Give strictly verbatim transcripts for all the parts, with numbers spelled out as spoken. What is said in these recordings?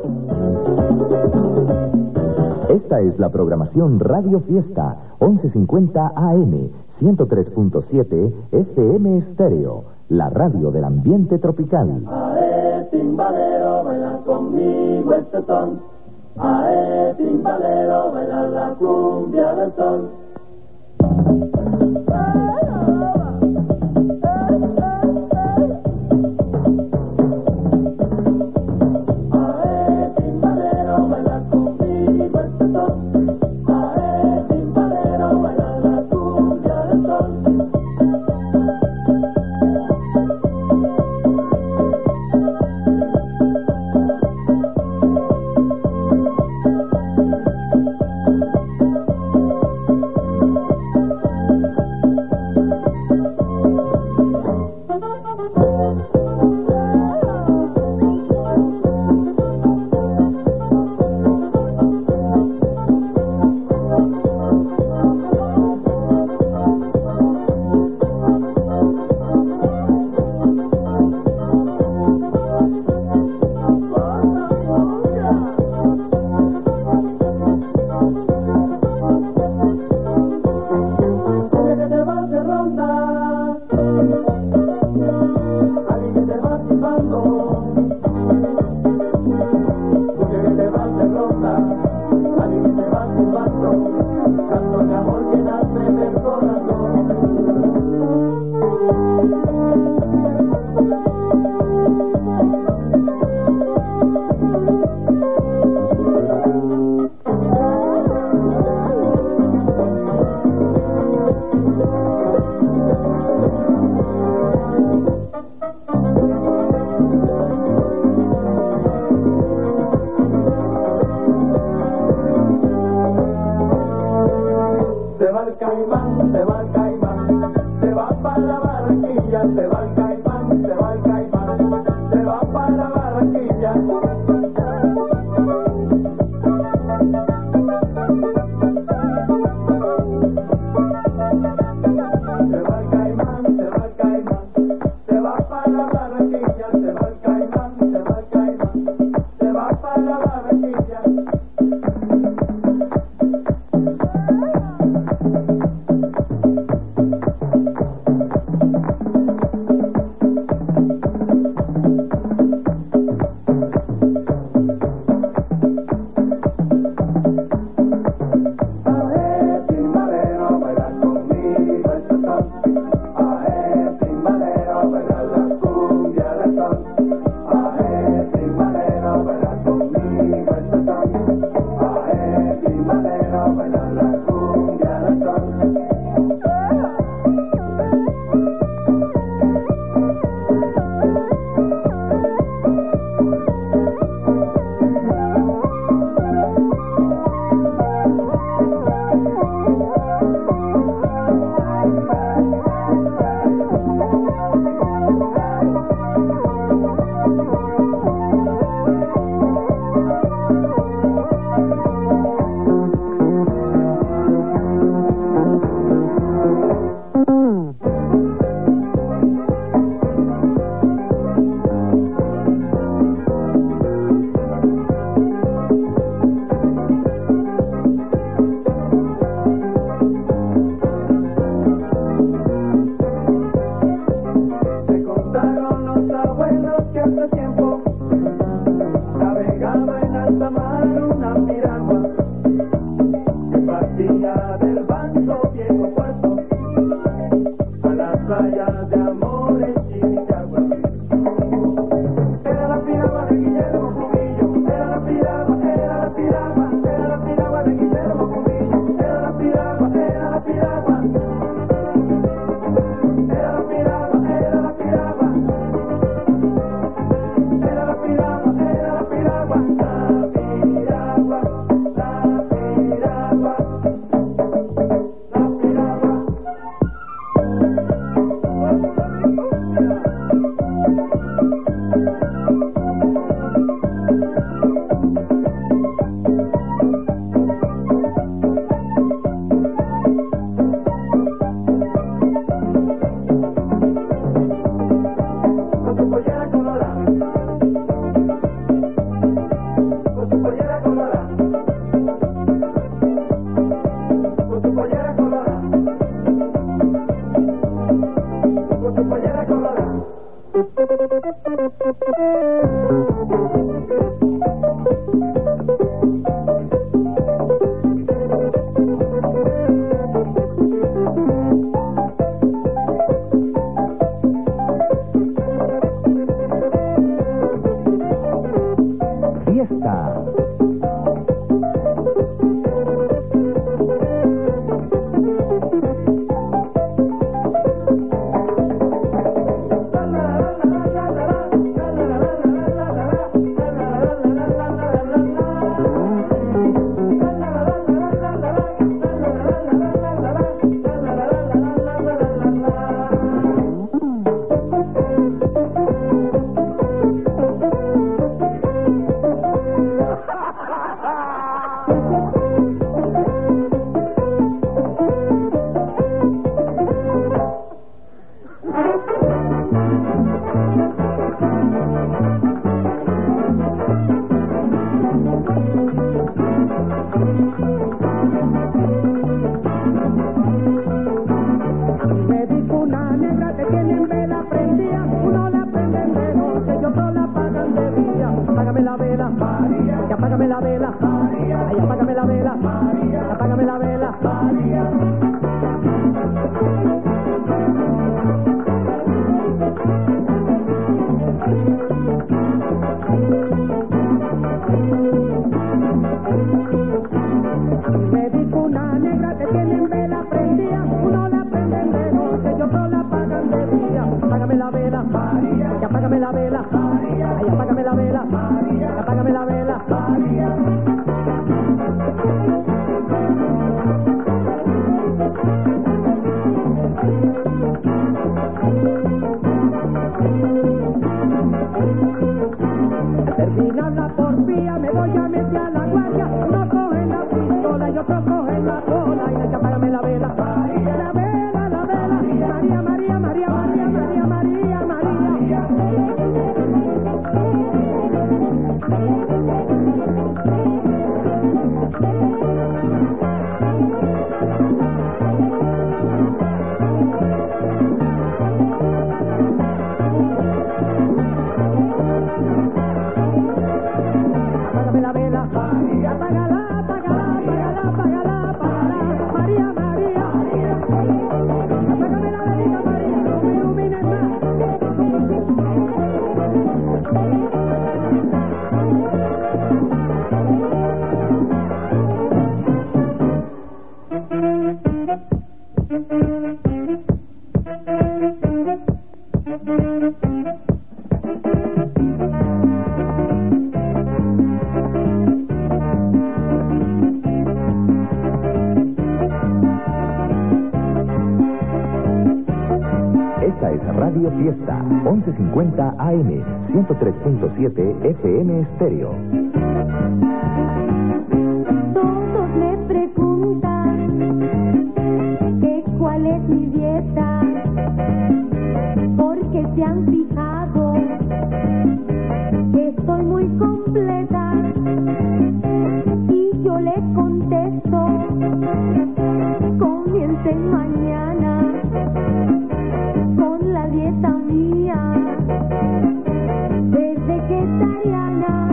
Esta es la programación Radio Fiesta, once cincuenta A M, ciento tres punto siete F M Estéreo, la radio del ambiente tropical. Ae, timbalero, baila conmigo este son. Ae, timbalero, baila la cumbia del sol. Era la piragua, era la piragua, la piragua. Fiesta. Radio Fiesta, once cincuenta A M, ciento tres punto siete F M Estéreo. Todos me preguntan que cuál es mi dieta, porque se han fijado que estoy muy completa, y yo les contesto, comiencen mañana con la dieta mía de vegetariana.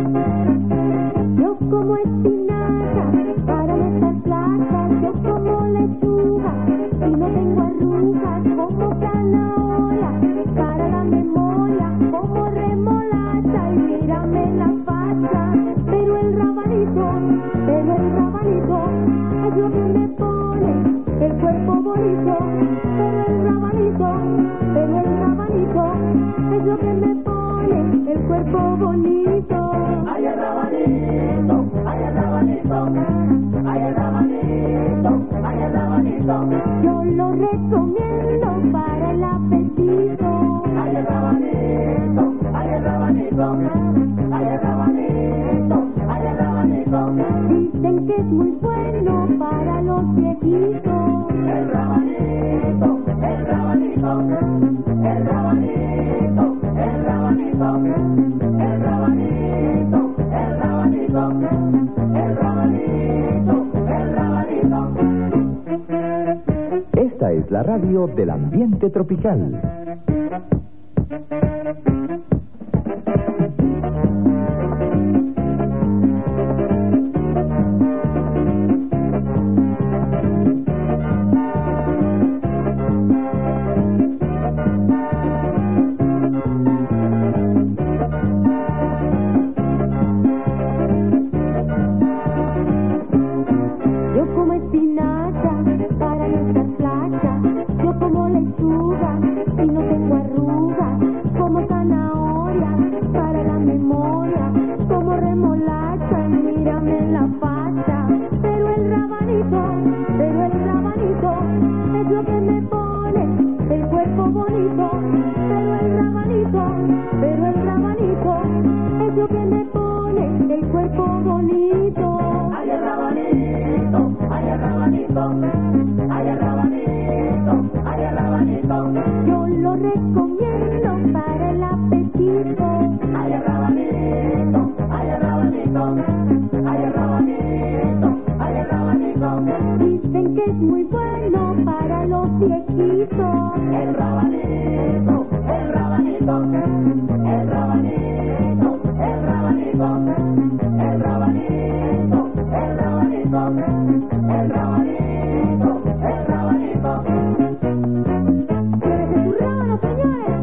Yo como espinaca para no estar flaca, yo como lechuga y no tengo arrugas, como zanahoria para la memoria, como remolacha y mírame la facha, pero el rabanito, pero el rabanito es lo que me pone el cuerpo bonito, pero el rabanito, pero el rabanito es lo que me pone el cuerpo bonito. Ay, el rabanito, ay, el rabanito, ay, el rabanito, ay, el rabanito. Yo lo recomiendo para el apetito. Ay, el rabanito, ay, el rabanito, ay, el rabanito, ay, el rabanito. Dicen que es muy bueno para los viejitos. El rabanito, el rabanito, el rabanito, el rabanito, el rabanito, el rabanito, el rabanito, el rabanito. Esta es la radio del ambiente tropical. de molacha, mírame la facha, pero el rabanito, pero el rabanito es lo que me pone el cuerpo bonito, pero el rabanito, pero el rabanito es lo que me pone el cuerpo bonito. Ay, el rabanito, ay, el rabanito, ay, el rabanito, ay, el rabanito. Yo lo recomiendo para el apetito. Ay, el rabanito, ay, el rabanito, ay, el rabanito, ay, el rabanito. Dicen que es muy bueno para los viejitos. El rabanito, el rabanito, el rabanito, el rabanito, el rabanito, el rabanito, el rabanito, el rabanito. ¡Llévese su rábano, señores!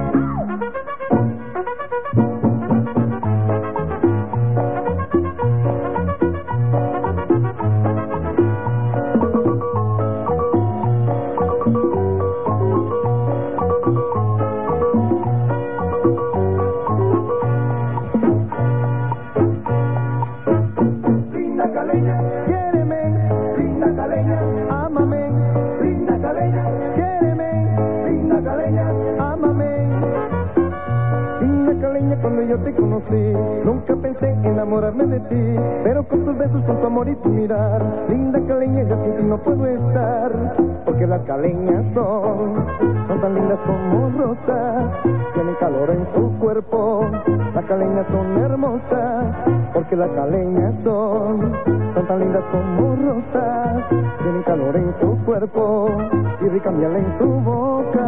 Linda caleña, quiéreme, linda caleña, ámame, linda caleña, quiéreme, linda caleña, ámame. Linda caleña, cuando yo te conocí, nunca pensé enamorarme de ti, pero con tus besos, con tu amor y tu mirar, linda caleña, yo sin ti no puedo estar, porque las caleñas son, son tan lindas como rosas, tienen calor en su cuerpo, las caleñas son hermosas, porque las caleñas son, son tan lindas como rosas, tienen calor en su cuerpo y rica miel en su boca.